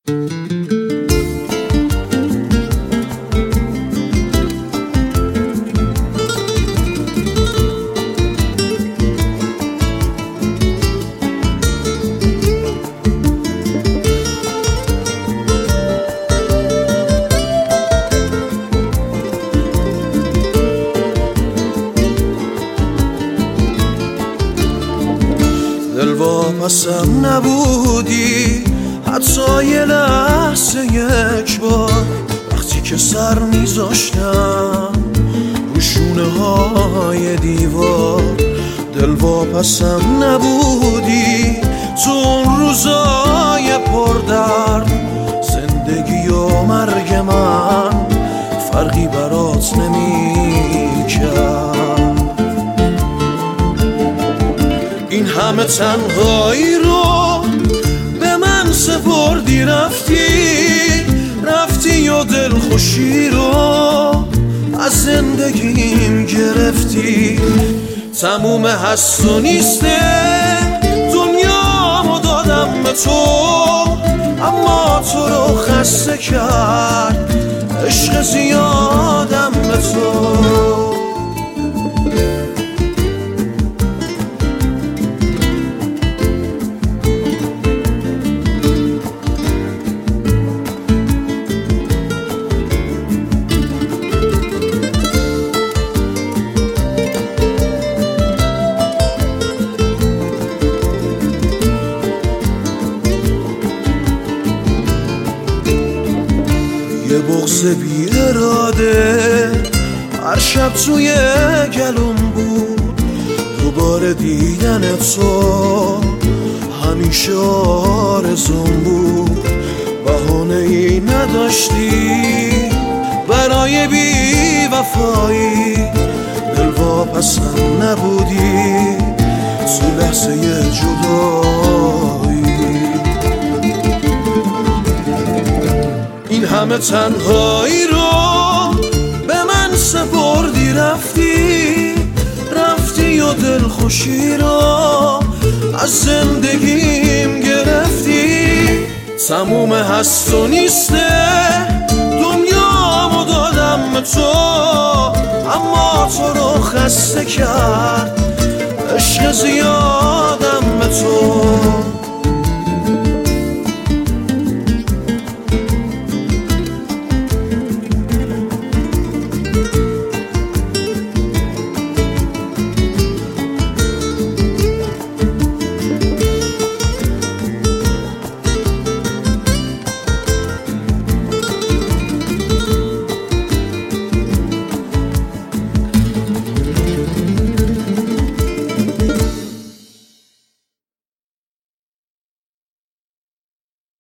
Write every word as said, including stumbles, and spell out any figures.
دل واپسم نبودی حتی یه لحظه یک بار، وقتی که سر میذاشتم رو شونه های دیوار. دل واپسم نبودی تو اون روزای پردرد، زندگی و مرگ من فرقی برات نمیکرد. این همه تنهایی رو به من سپردی، رفتی رفتی و دلخوشی رو از زندگیم گرفتی. تموم هست و نیسته دنیامو دادم به تو، اما تو رو خسته کرد عشق زیادم به تو. یه بغض بی اراده هر شب توی گلوم بود، دوباره دیدن تو همیشه آرزوم بود. بهانه ای نداشتی برای بی وفایی، دل واپسم نبودی تو لحظه جدایی. این همه تنهایی رو به من سپردی، رفتی رفتی و دلخوشی رو از زندگیم گرفتی. تموم هست و نیسته دنیامو دادم به تو، اما تو رو خسته کرد عشق زیادم به تو.